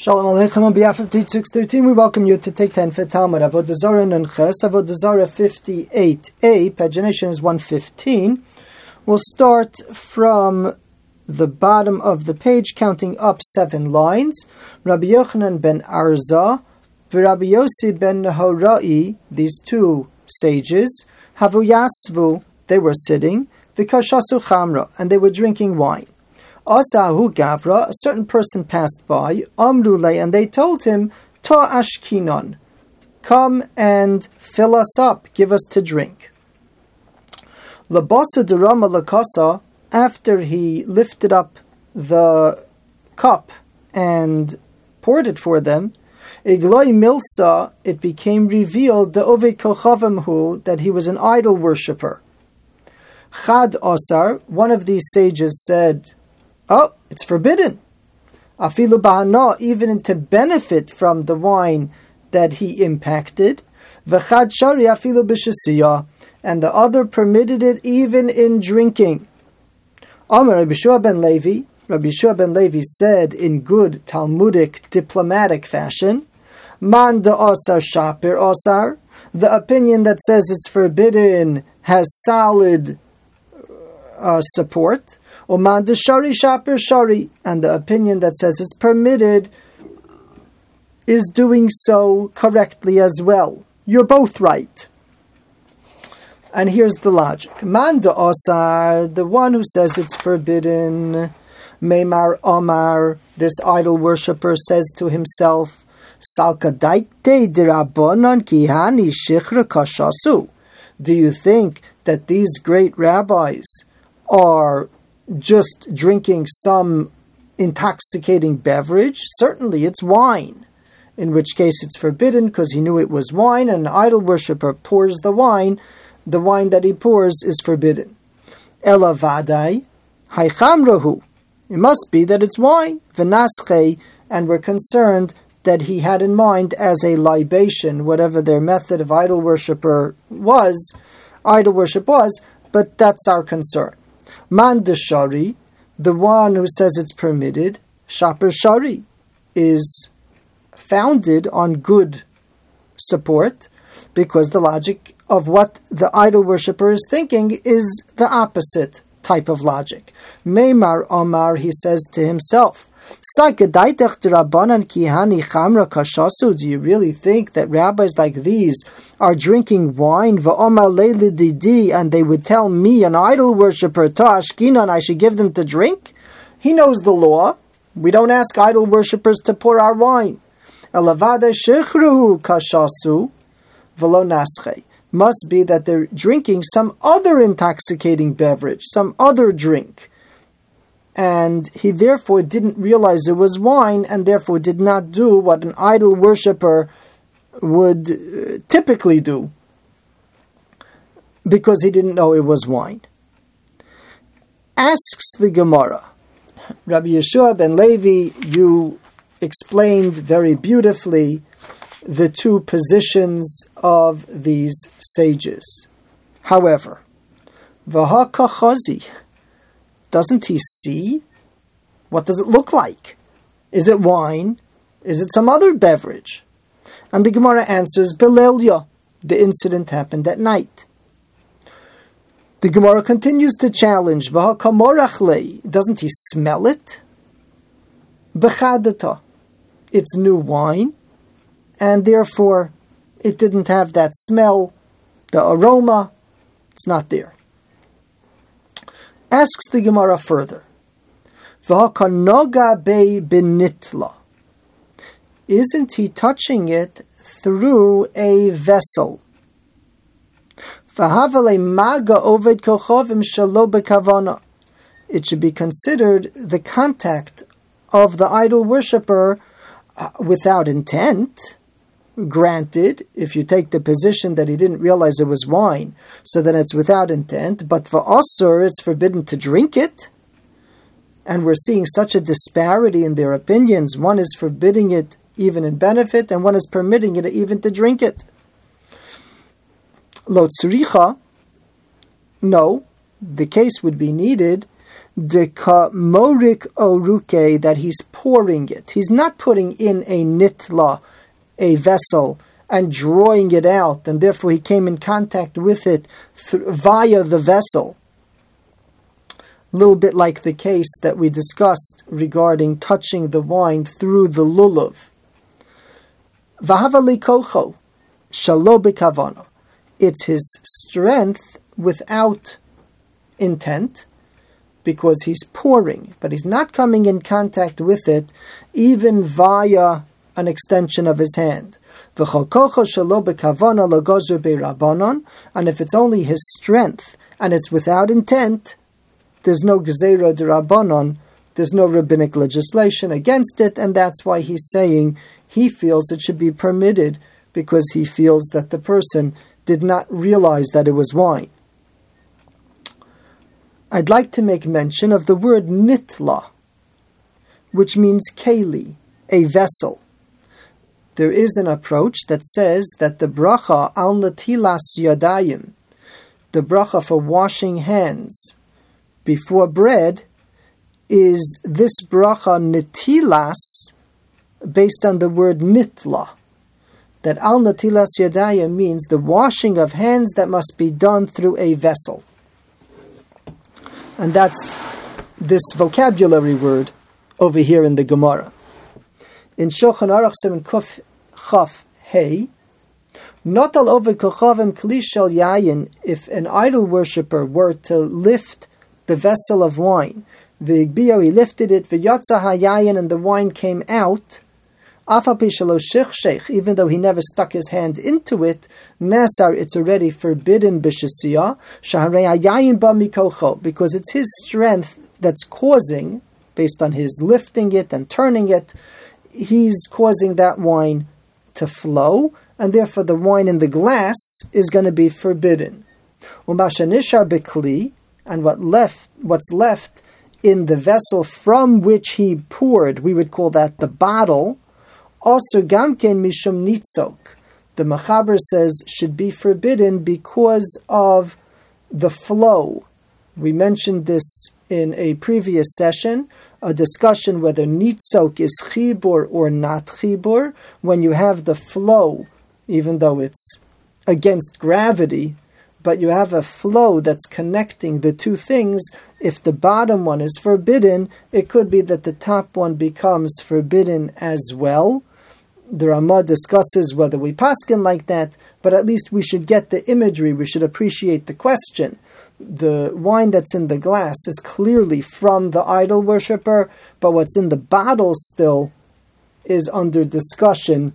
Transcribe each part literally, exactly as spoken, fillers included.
Shalom Aleichem. On behalf of Teach six thirteen, we welcome you to take ten for Talmud. Avodah Zarah Nunches, Avodah Zarah fifty-eight A, pagination is one fifteen. We'll start from the bottom of the page, counting up seven lines. Rabbi Yochanan ben Arza, Rabbi Yossi ben Nehorai, these two sages, Havu Yasvu, they were sitting, Vikashasu Chamra, and they were drinking wine. Asahu Gavra, a certain person passed by, Amrule, and they told him, Ta Ashkinon, come and fill us up, give us to drink. Labasa Durama Lakasa, after he lifted up the cup and poured it for them, Igloi Milsa, it became revealed, the Ove Kochavimhu, that he was an idol worshipper. Chad Osar, one of these sages said, oh, it's forbidden. Afilu ba'ana, even to benefit from the wine that he impacted. V'chad shari afilu b'shesiyah, and the other permitted it even in drinking. Amar Rabbi Yeshua ben Levi, Rabbi Yeshua ben Levi said in good Talmudic diplomatic fashion, Man da osar shapir osar, the opinion that says it's forbidden has solid uh, support. Oman de shari shapir shari, and the opinion that says it's permitted is doing so correctly as well. You're both right. And here's the logic. Man de osar, the one who says it's forbidden, Meimar Omar, this idol worshipper says to himself, Salkadaite dirabonan kihani shichra kashasu. Do you think that these great rabbis are just drinking some intoxicating beverage? Certainly it's wine, in which case it's forbidden because he knew it was wine, and an idol worshipper pours the wine. The wine that he pours is forbidden. Ela vadai haichamrahu. It must be that it's wine. V'naschei, and we're concerned that he had in mind as a libation, whatever their method of idol worshipper was, idol worship was, but that's our concern. Man de shari, the one who says it's permitted, shaper shari, is founded on good support, because the logic of what the idol worshipper is thinking is the opposite type of logic. Meimar Omar, he says to himself, do you really think that rabbis like these are drinking wine, and they would tell me, an idol worshipper, and I should give them to drink? He knows the law. We don't ask idol worshippers to pour our wine. Must be that they're drinking some other intoxicating beverage, some other drink. And he therefore didn't realize it was wine, and therefore did not do what an idol worshipper would uh, typically do, because he didn't know it was wine. Asks the Gemara, Rabbi Yeshua ben Levi, you explained very beautifully the two positions of these sages. However, v'hakachazi, doesn't he see? What does it look like? Is it wine? Is it some other beverage? And the Gemara answers, Belelya, the incident happened at night. The Gemara continues to challenge, v'hakamorachle, doesn't he smell it? Bechadata, it's new wine, and therefore it didn't have that smell, the aroma, it's not there. Asks the Gemara further, V'hakanoga bei benitla, isn't he touching it through a vessel? V'havale maga oved kochavim shalo bekavana, it should be considered the contact of the idol worshipper uh, without intent. Granted, if you take the position that he didn't realize it was wine, so then it's without intent, but for Asur, it's forbidden to drink it. And we're seeing such a disparity in their opinions. One is forbidding it even in benefit, and one is permitting it even to drink it. Lo tzricha, no, the case would be needed deka morik oruke, that he's pouring it. He's not putting in a nitla, a vessel, and drawing it out, and therefore he came in contact with it th- via the vessel. A little bit like the case that we discussed regarding touching the wine through the lulav. V'havali kocho, shalo b'kavana. It's his strength without intent, because he's pouring, but he's not coming in contact with it, even via an extension of his hand. And if it's only his strength, and it's without intent, there's no Gzeira de Rabbanon, there's no rabbinic legislation against it, and that's why he's saying he feels it should be permitted, because he feels that the person did not realize that it was wine. I'd like to make mention of the word nitla, which means keli, a vessel. There is an approach that says that the bracha al natilas yadayim, the bracha for washing hands before bread, is this bracha nitilas based on the word nitla. That al natilas yadayim means the washing of hands that must be done through a vessel. And that's this vocabulary word over here in the Gemara. In Shulchan Aruch Siman Kuf Chaf Hey, not al over kochavim kli shel yayin, if an idol worshipper were to lift the vessel of wine, v'igbiyo, he lifted it, v'yatza hayayin, and the wine came out, afapi shelo shich, even though he never stuck his hand into it, nasar, it's already forbidden b'shesiyah, shaharei hayayin ba mikocho, because it's his strength that's causing, based on his lifting it and turning it, he's causing that wine to flow, and therefore the wine in the glass is going to be forbidden. Umashanishar bekli, and what left, what's left in the vessel from which he poured, we would call that the bottle. Also, gamken mishum nitzok, the Mechaber says should be forbidden because of the flow. We mentioned this in a previous session, a discussion whether nitzok is chibur or not chibur. When you have the flow, even though it's against gravity, but you have a flow that's connecting the two things, if the bottom one is forbidden, it could be that the top one becomes forbidden as well. The Ramah discusses whether we paskin like that, but at least we should get the imagery, we should appreciate the question. The wine that's in the glass is clearly from the idol worshipper, but what's in the bottle still is under discussion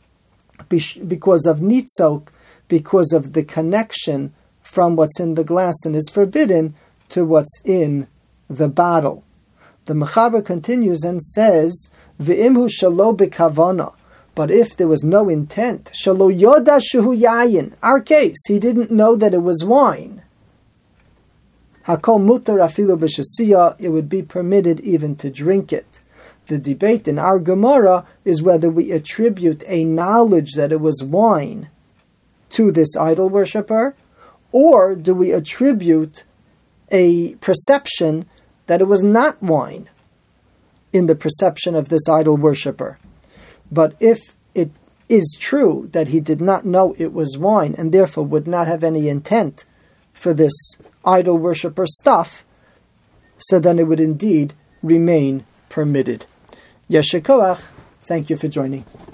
because of nitzok, because of the connection from what's in the glass and is forbidden to what's in the bottle. The Mechaber continues and says, V'imhu shalo b'kavana, but if there was no intent, shalo yoda shehu yayin, our case, he didn't know that it was wine. Hakol mutar afilu b'shesiyah, it would be permitted even to drink it. The debate in our Gemara is whether we attribute a knowledge that it was wine to this idol worshipper, or do we attribute a perception that it was not wine in the perception of this idol worshipper. But if it is true that he did not know it was wine and therefore would not have any intent for this idol worshipper stuff, so then it would indeed remain permitted. Yeshe koach, thank you for joining.